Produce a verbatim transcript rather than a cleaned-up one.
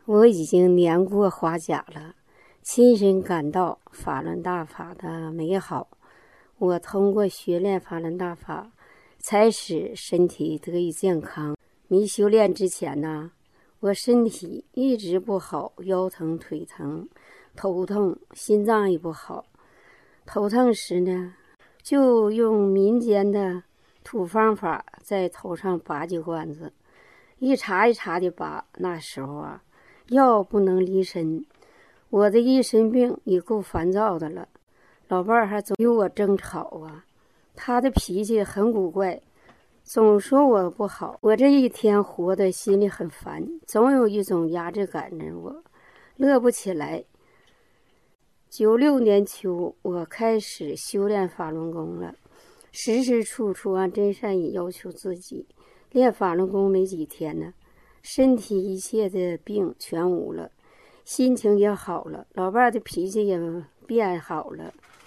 我已经年过花甲了，亲身感到法轮大法的美好。我通过学练法轮大法，才使身体得以健康。没修炼之前呢，我身体一直不好，腰疼、腿疼、头痛，心脏也不好。头疼时呢，就用民间的土方法在头上拔几罐子，一茬一茬的拔。那时候啊，药不能离身，我的一身病也够烦躁的了。老伴儿还总与我争吵啊，他的脾气很古怪，总说我不好。我这一天活得心里很烦，总有一种压制感着我，乐不起来。九六年秋，我开始修炼法轮功了，时时处处按真善意要求自己。练法轮功没几天呢，身体一切的病全无了，心情也好了，老伴儿的脾气也变好了。